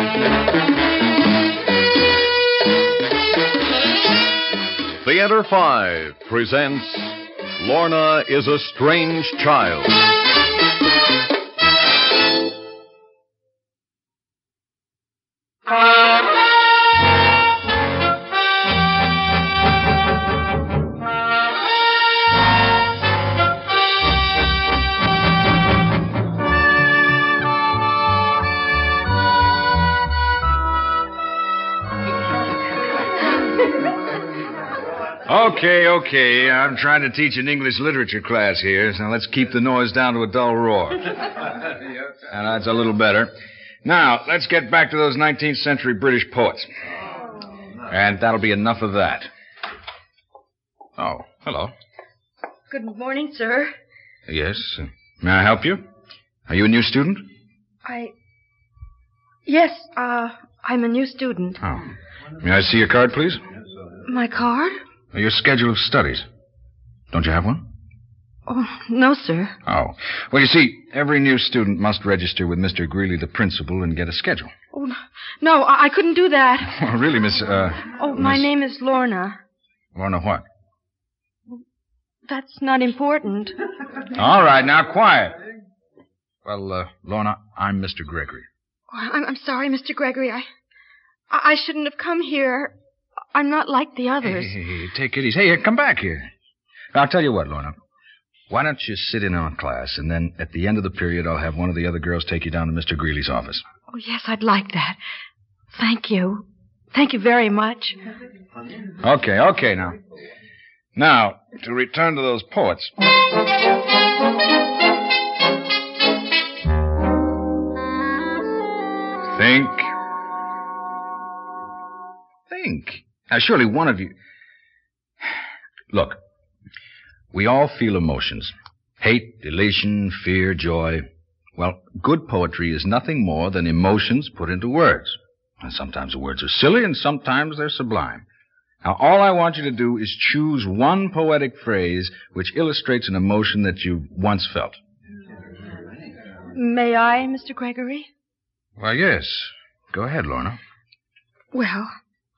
Theater 5 presents Lorna is a Strange Child. Okay. I'm trying to teach an English literature class here, so let's keep the noise down to a dull roar. And that's a little better. Now, let's get back to those 19th century British poets. And that'll be enough of that. Oh, hello. Good morning, sir. Yes. May I help you? Are you a new student? Yes, I'm a new student. Oh. May I see your card, please? My card? Your schedule of studies. Don't you have one? Oh, no, sir. Oh. Well, you see, every new student must register with Mr. Greeley, the principal, and get a schedule. Oh, no, I couldn't do that. Oh, really, Miss, my name is Lorna. Lorna what? That's not important. All right, now, quiet. Well, Lorna, I'm Mr. Gregory. Oh, I'm sorry, Mr. Gregory. I shouldn't have come here. I'm not like the others. Hey, take it easy. Hey, here, come back here. Now, I'll tell you what, Lorna. Why don't you sit in on class, and then at the end of the period, I'll have one of the other girls take you down to Mr. Greeley's office. Oh, yes, I'd like that. Thank you. Thank you very much. Okay, now. Now, to return to those poets. Think. Now, surely one of you... Look, we all feel emotions. Hate, elation, fear, joy. Well, good poetry is nothing more than emotions put into words. And sometimes the words are silly, and sometimes they're sublime. Now, all I want you to do is choose one poetic phrase which illustrates an emotion that you once felt. May I, Mr. Gregory? Why, yes. Go ahead, Lorna. Well...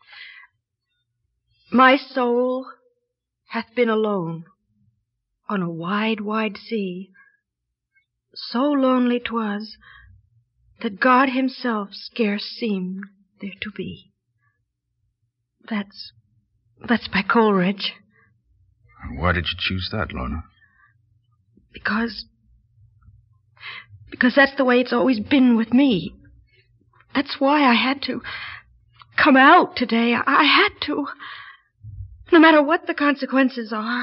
My soul hath been alone on a wide, wide sea. So lonely 'twas that God himself scarce seemed there to be. That's by Coleridge. Why did you choose that, Lorna? Because that's the way it's always been with me. That's why I had to come out today. I had to. No matter what the consequences are.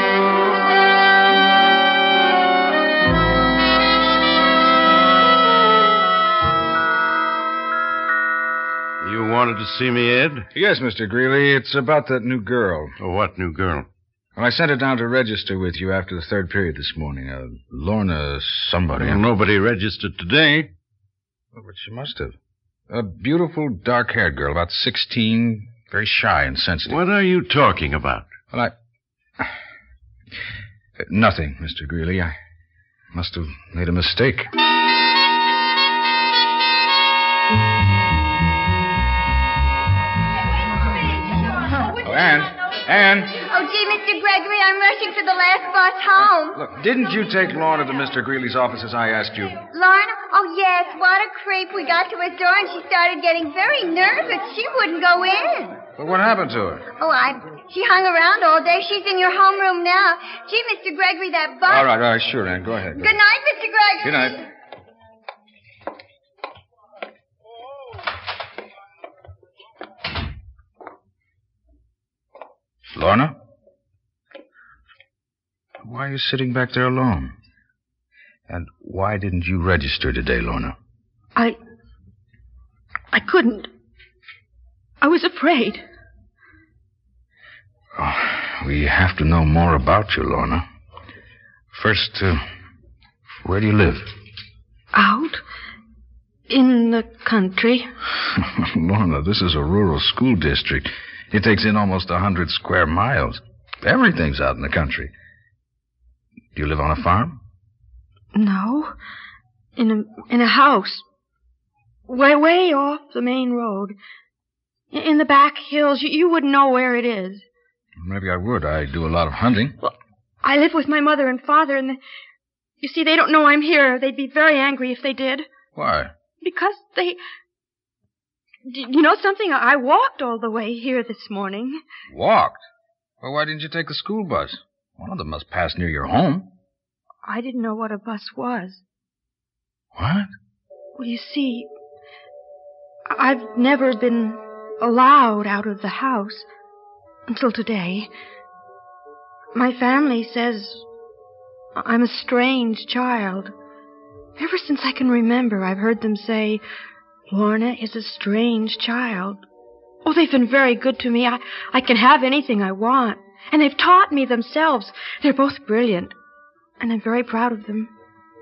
You wanted to see me, Ed? Yes, Mr. Greeley. It's about that new girl. Oh, what new girl? Well, I sent her down to register with you after the third period this morning. Lorna somebody. Well, nobody registered today. Oh, but she must have. A beautiful, dark-haired girl, about 16... Very shy and sensitive. What are you talking about? Well, Nothing, Mr. Greeley. I must have made a mistake. Oh, Anne. Oh, gee, Mr. Gregory, I'm rushing for the last bus home. Look, didn't you take Lorna to Mr. Greeley's office as I asked you? Lorna? Oh, yes. What a creep. We got to his door and she started getting very nervous. She wouldn't go in. Well, what happened to her? Oh, she hung around all day. She's in your homeroom now. Gee, Mr. Gregory, that bus... All right, sure, Anne. Go ahead. Good night, Mr. Gregory. Good night. Lorna? Why are you sitting back there alone? And why didn't you register today, Lorna? I couldn't. I was afraid. Oh, we have to know more about you, Lorna. First, where do you live? Out? In the country. Lorna, this is a rural school district. It takes in almost 100 square miles. Everything's out in the country. Do you live on a farm? No. In a house. way off the main road. In the back hills. You wouldn't know where it is. Maybe I would. I do a lot of hunting. Well, I live with my mother and father, and you see, they don't know I'm here. They'd be very angry if they did. Why? Because they... You know something? I walked all the way here this morning. Walked? Well, why didn't you take the school bus? One of them must pass near your home. I didn't know what a bus was. What? Well, you see, I've never been allowed out of the house until today. My family says I'm a strange child. Ever since I can remember, I've heard them say, Lorna is a strange child. Oh, they've been very good to me. I can have anything I want. And they've taught me themselves. They're both brilliant. And I'm very proud of them.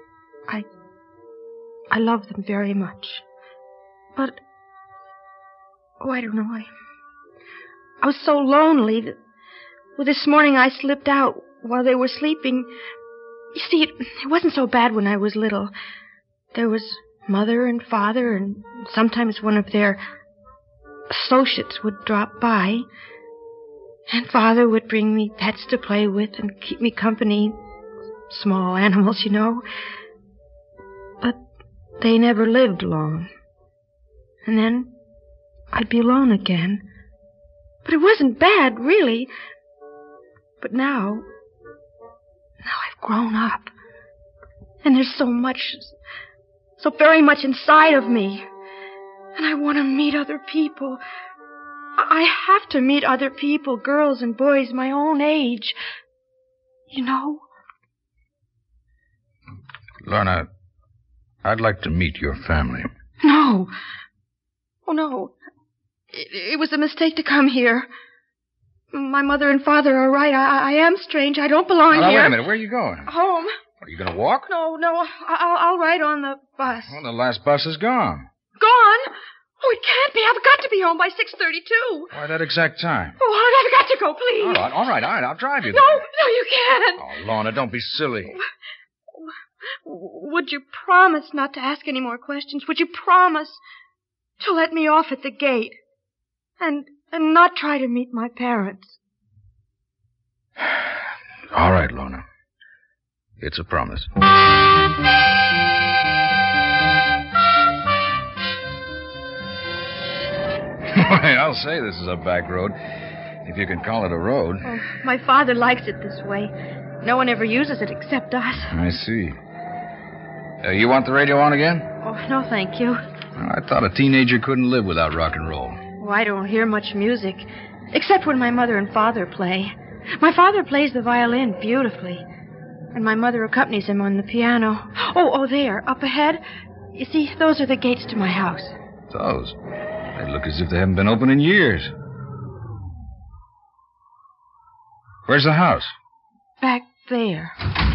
I love them very much. But, I don't know. I was so lonely that, this morning I slipped out while they were sleeping. You see, it wasn't so bad when I was little. There was Mother and Father, and sometimes one of their associates would drop by. And Father would bring me pets to play with and keep me company. Small animals, you know. But they never lived long. And then I'd be alone again. But it wasn't bad, really. But now I've grown up. And there's so very much inside of me. And I want to meet other people. I have to meet other people, girls and boys my own age. You know? Lorna, I'd like to meet your family. No. Oh, no. It was a mistake to come here. My mother and father are right. I am strange. I don't belong here. Wait a minute. Where are you going? Home. Are you going to walk? No. I'll ride on the bus. Well, the last bus is gone. Gone? Oh, it can't be. I've got to be home by 6:32. Why that exact time? Oh, I've got to go, please. All right. I'll drive you No, there. you can't. Oh, Lorna, don't be silly. Would you promise not to ask any more questions? Would you promise to let me off at the gate? And not try to meet my parents? All right, Lorna. It's a promise. I'll say this is a back road, if you can call it a road. Oh, my father likes it this way. No one ever uses it except us. I see. You want the radio on again? Oh, no, thank you. I thought a teenager couldn't live without rock and roll. Oh, I don't hear much music, except when my mother and father play. My father plays the violin beautifully, and my mother accompanies him on the piano. Oh, there, up ahead. You see, those are the gates to my house. Those? They look as if they haven't been open in years. Where's the house? Back there.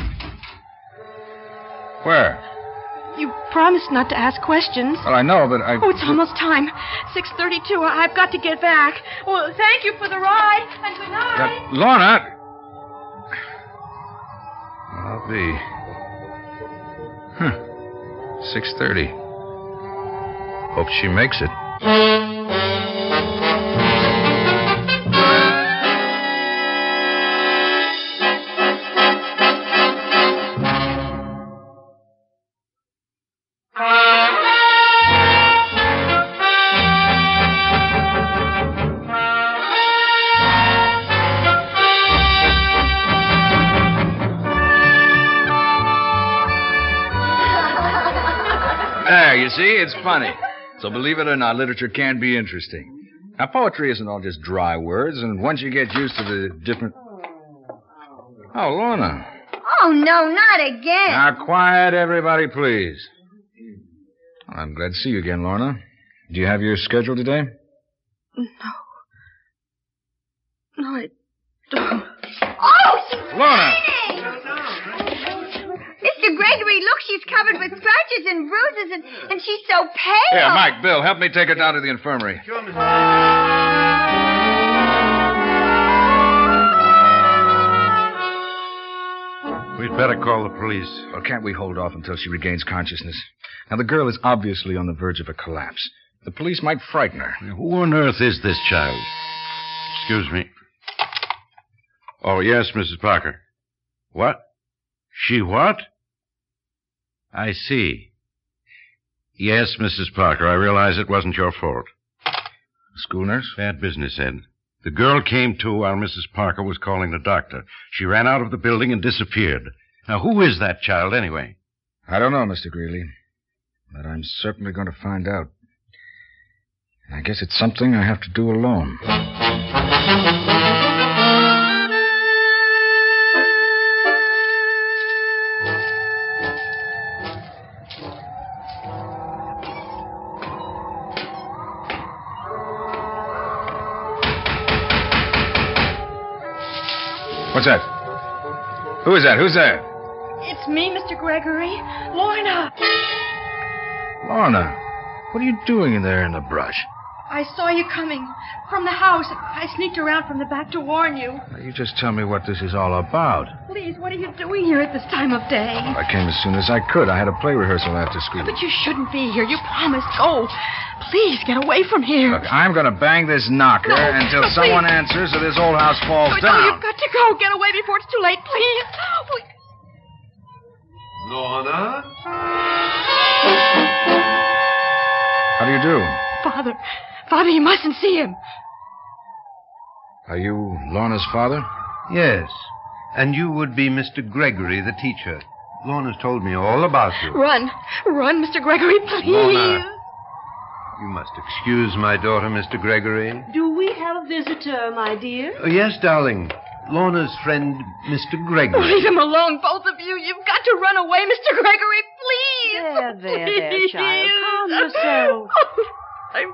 Where? You promised not to ask questions. Well, I know, but I... Oh, it's almost time. 6:32. I've got to get back. Well, thank you for the ride, and good night. Lorna! I'll be. 6:30. Hope she makes it. There, you see, it's funny. So believe it or not, literature can be interesting. Now, poetry isn't all just dry words, and once you get used to the different... Oh, Lorna. Oh, no, not again. Now, quiet, everybody, please. I'm glad to see you again, Lorna. Do you have your schedule today? No, I don't. Oh, she's Lorna! Mr. Gregory, look, she's covered with scratches and bruises, and she's so pale. Here, Mike, Bill, help me take her down to the infirmary. Sure, Mr. We'd better call the police. Well, can't we hold off until she regains consciousness? Now, the girl is obviously on the verge of a collapse. The police might frighten her. Who on earth is this child? Excuse me. Oh, yes, Mrs. Parker. What? She what? I see. Yes, Mrs. Parker, I realize it wasn't your fault. School nurse? Bad business, Ed. The girl came to while Mrs. Parker was calling the doctor. She ran out of the building and disappeared. Now, who is that child, anyway? I don't know, Mr. Greeley. But I'm certainly going to find out. I guess it's something I have to do alone. What's that? Who is that? Who's there? It's me, Mr. Gregory. Lorna. Lorna, what are you doing in there in the brush? I saw you coming from the house. I sneaked around from the back to warn you. Now, you just tell me what this is all about. Please, what are you doing here at this time of day? I came as soon as I could. I had a play rehearsal after school. But you shouldn't be here. You promised. Go. Please, get away from here. Look, I'm going to bang this knocker until someone answers or this old house falls down. No, you've got to go. Get away before it's too late, please. Lorna? How do you do? Father, you mustn't see him. Are you Lorna's father? Yes. And you would be Mr. Gregory, the teacher. Lorna's told me all about you. Run, Mr. Gregory, please. Lorna, you must excuse my daughter, Mr. Gregory. Do we have a visitor, my dear? Oh, yes, darling. Lorna's friend, Mr. Gregory. Leave him alone, both of you. You've got to run away, Mr. Gregory, please. There, child. Calm yourself. I'm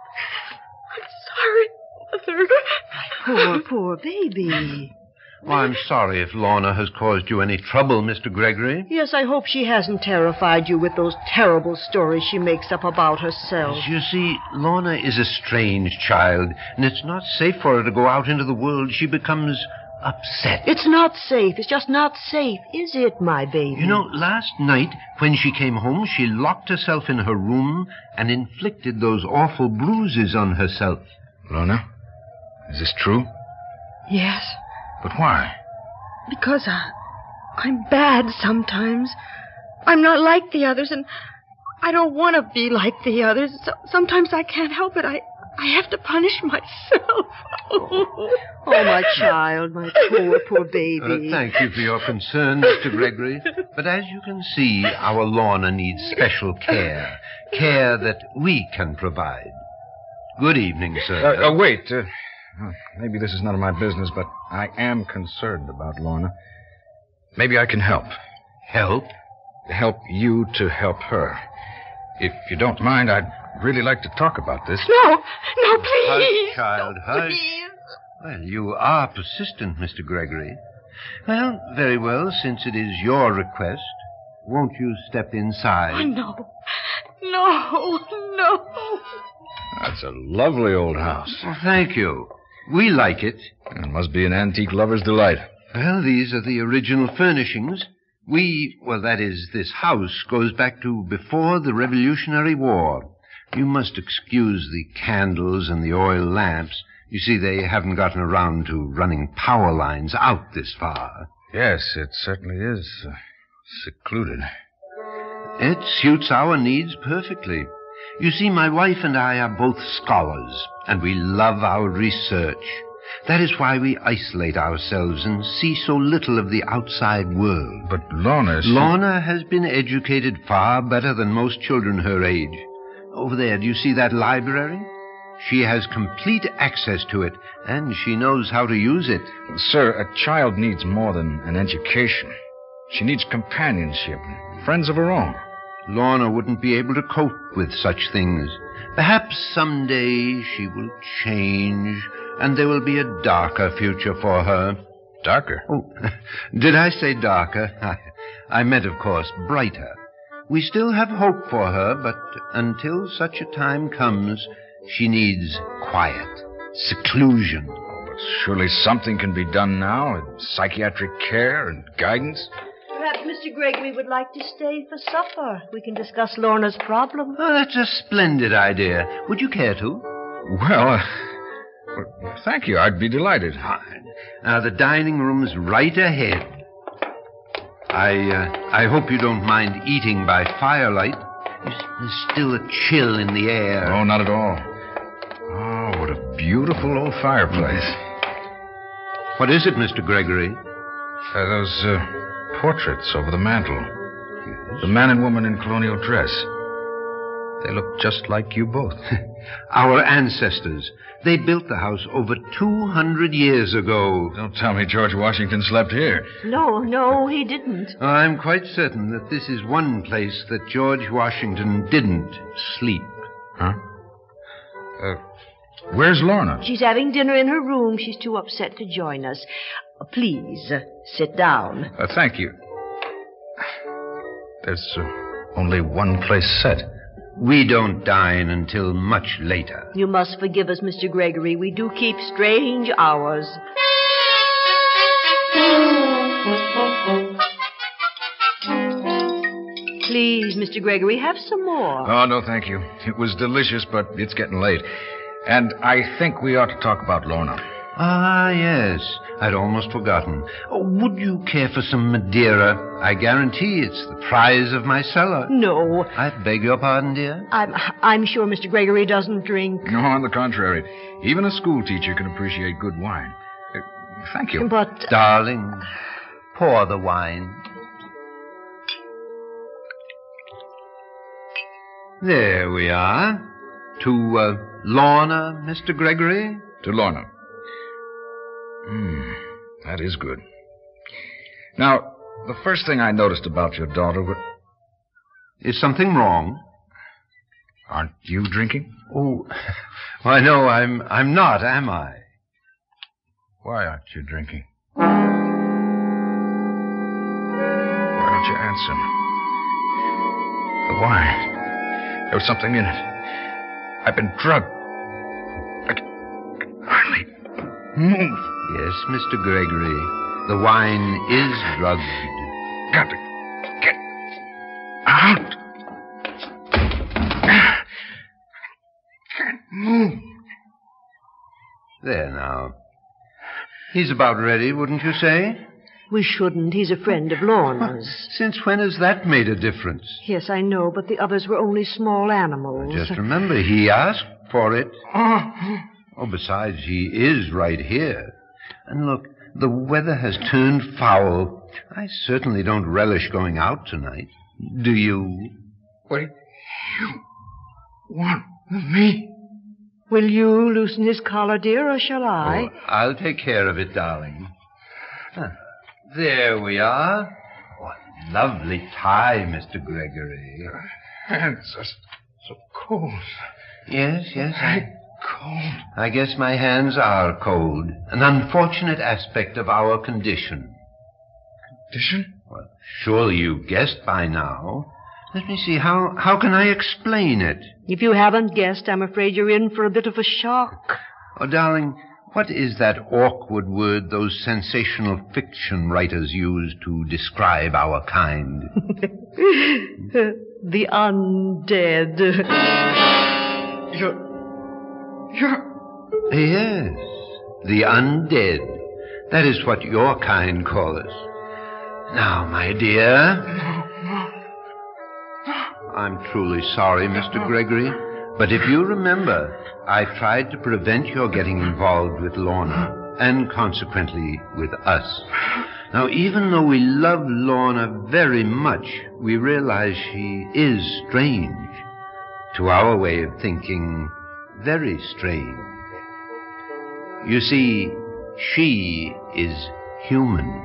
sorry, Mother. Poor baby. Well, I'm sorry if Lorna has caused you any trouble, Mr. Gregory. Yes, I hope she hasn't terrified you with those terrible stories she makes up about herself. You see, Lorna is a strange child, and it's not safe for her to go out into the world. She becomes upset. It's not safe. It's just not safe, is it, my baby? You know, last night, when she came home, she locked herself in her room and inflicted those awful bruises on herself. Lorna, is this true? Yes. But why? Because I'm bad sometimes. I'm not like the others, and I don't want to be like the others. Sometimes I can't help it. I have to punish myself. Oh, my child, my poor baby. Thank you for your concern, Mr. Gregory. But as you can see, our Lorna needs special care. Care that we can provide. Good evening, sir. Wait. Maybe this is none of my business, but I am concerned about Lorna. Maybe I can help. Help? Help you to help her. If you don't mind, I'd really like to talk about this. No, please. Hush, child, hush. Please. Well, you are persistent, Mr. Gregory. Well, very well, since it is your request, won't you step inside? Oh, no. That's a lovely old house. Well, thank you. We like it. It must be an antique lover's delight. Well, these are the original furnishings. This house goes back to before the Revolutionary War. You must excuse the candles and the oil lamps. You see, they haven't gotten around to running power lines out this far. Yes, it certainly is secluded. It suits our needs perfectly. You see, my wife and I are both scholars, and we love our research. That is why we isolate ourselves and see so little of the outside world. But Lorna... Lorna has been educated far better than most children her age. Over there, do you see that library? She has complete access to it, and she knows how to use it. Sir, a child needs more than an education. She needs companionship, friends of her own. Lorna wouldn't be able to cope with such things. Perhaps someday she will change, and there will be a darker future for her. Darker? Oh, did I say darker? I meant, of course, brighter. We still have hope for her, but until such a time comes, she needs quiet, seclusion. Oh, but surely something can be done now, psychiatric care and guidance. Mr. Gregory would like to stay for supper. We can discuss Lorna's problem. Oh, that's a splendid idea. Would you care to? Well, thank you. I'd be delighted. Fine. Now, the dining room's right ahead. I hope you don't mind eating by firelight. There's still a chill in the air. Oh, not at all. Oh, what a beautiful old fireplace. What is it, Mr. Gregory? Those portraits over the mantel. The man and woman in colonial dress. They look just like you both. Our ancestors. They built the house over 200 years ago. Don't tell me George Washington slept here. No, he didn't. I'm quite certain that this is one place that George Washington didn't sleep. Huh? Where's Lorna? She's having dinner in her room. She's too upset to join us. Please, sit down. Thank you. There's only one place set. We don't dine until much later. You must forgive us, Mr. Gregory. We do keep strange hours. Please, Mr. Gregory, have some more. Oh, no, thank you. It was delicious, but it's getting late. And I think we ought to talk about Lorna. Ah, yes. I'd almost forgotten. Oh, would you care for some Madeira? I guarantee it's the prize of my cellar. No. I beg your pardon, dear? I'm sure Mr. Gregory doesn't drink. No, on the contrary. Even a school teacher can appreciate good wine. Thank you. But... Darling, pour the wine. There we are. To Lorna, Mr. Gregory? To Lorna. That is good. Now, the first thing I noticed about your daughter was... Is something wrong? Aren't you drinking? Oh, why, no, I'm not, am I? Why aren't you drinking? Why don't you answer me? The wine. There was something in it. I've been drugged. I can hardly move. Yes, Mr. Gregory. The wine is drugged. Got to get out. Can't move. There now. He's about ready, wouldn't you say? We shouldn't. He's a friend of Lorna's. Since when has that made a difference? Yes, I know, but the others were only small animals. Just remember, he asked for it. Oh, besides, he is right here. And look, the weather has turned foul. I certainly don't relish going out tonight. Do you? What do you want with me? Will you loosen his collar, dear, or shall I? Oh, I'll take care of it, darling. There we are. What a lovely tie, Mr. Gregory. Hands are so cold. Yes. Cold. I guess my hands are cold. An unfortunate aspect of our condition. Condition? Well, surely you've guessed by now. Let me see, how can I explain it? If you haven't guessed, I'm afraid you're in for a bit of a shock. Oh, darling, what is that awkward word those sensational fiction writers use to describe our kind? The undead. Yes, the undead. That is what your kind call us. Now, my dear... I'm truly sorry, Mr. Gregory, but if you remember, I tried to prevent your getting involved with Lorna, and consequently with us. Now, even though we love Lorna very much, we realize she is strange. To our way of thinking, very strange. You see, she is human.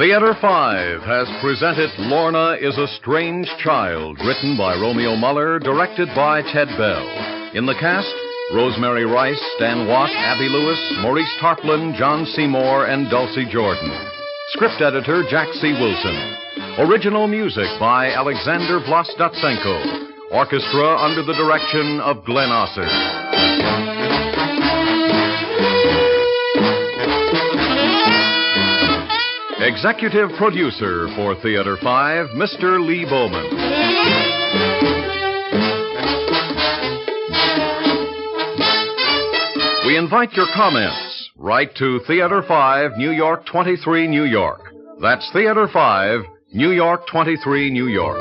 Theater 5 has presented Lorna is a Strange Child, written by Romeo Muller, directed by Ted Bell. In the cast, Rosemary Rice, Stan Watt, Abby Lewis, Maurice Tarplin, John Seymour, and Dulcie Jordan. Script editor, Jack C. Wilson. Original music by Alexander Vlastotsenko. Orchestra under the direction of Glenn Osser. Executive producer for Theater 5, Mr. Lee Bowman. We invite your comments. Write to Theater 5, New York 23, New York. That's Theater 5, New York 23, New York.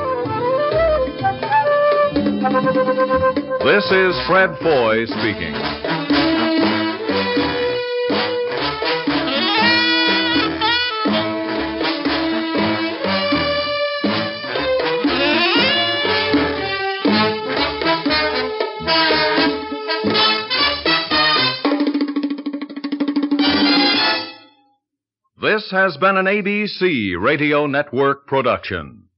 This is Fred Foy speaking. This has been an ABC Radio Network production.